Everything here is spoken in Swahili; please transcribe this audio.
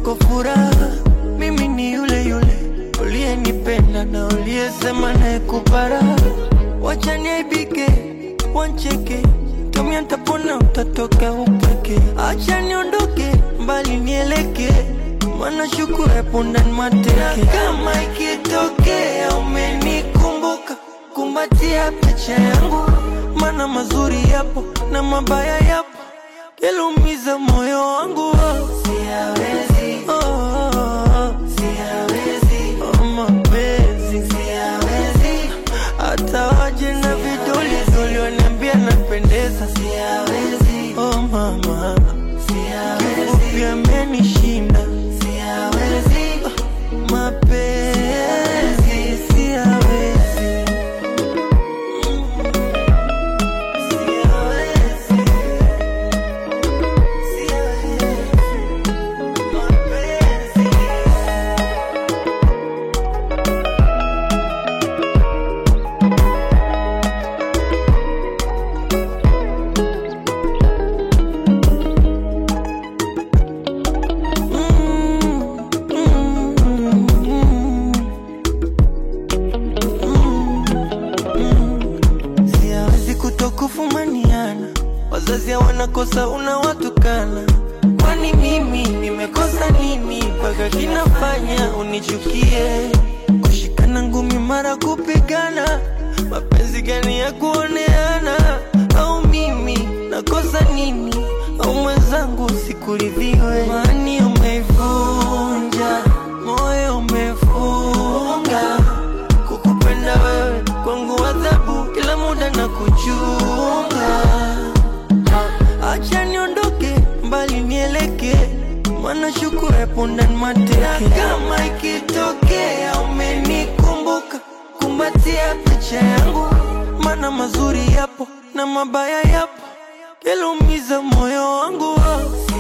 kwako furaha. Mimi ni yule yule uliyenipenda na uliyesema naye kupara. Wacha niaibike, wancheke, tumia nitapona utatoka upeke. Acha niondoke, mbali nieleke, maana shuku epo ndani mateke. Kama ikitokea umenikumbuka, kumbatia picha yangu, maana mazuri yapo na mabaya yapo, yalumiza moyo wangu. Siyawezi, siyawezi, mapenzi siyawezi. Hata waje na vidole waniambia napendeza. Siyawezi, mama, siyawezi, kifupi amenishinda. Siyawezi, mapenzi siyawezi. Kufumaniana, wazazi wanakosa unawatukana. Kwani mimi nimekosa nini mpaka kinafanya unichukie? Kushikana ngumi mara kupigana, mapenzi gani ya kuoneana? Au mimi nakosa nini? Au mwenzangu sikuridhiwe? Mani umeivunja, moyo umefunga. Kukupenda wewe kwangu adhabu, kila muda na kuchunga. Acha niondoke, mbali nieleke, maana shuku epo ndani mateke. Kama ikitokea umenikumbuka, kumbatia picha yangu, maana mazuri yapo na mabaya yapo, yalumiza moyo wangu.